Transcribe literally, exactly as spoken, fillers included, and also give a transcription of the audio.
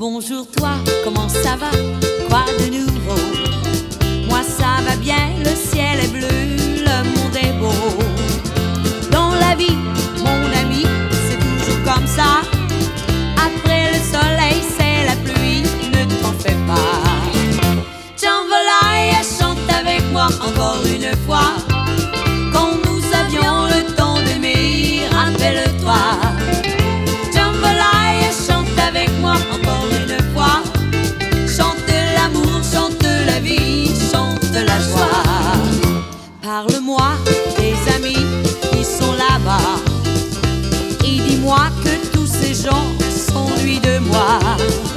Bonjour toi, comment ça va? Quoi de nouveau? Moi ça va bien, le ciel est bleu, le monde est beau. Dans la vie, mon ami, c'est toujours comme ça. Après le soleil, c'est la pluie, ne t'en fais pas. Jambalaya, chante avec moi encore une fois. Quand nous avions le temps d'aimer, rappelle-toi. Jambalaya, chante avec moi encore une fois. Chante l'amour, chante la vie, chante la joie. Parle-moi des amis qui sont là-bas et dis-moi que tous ces gens s'ennuient de moi.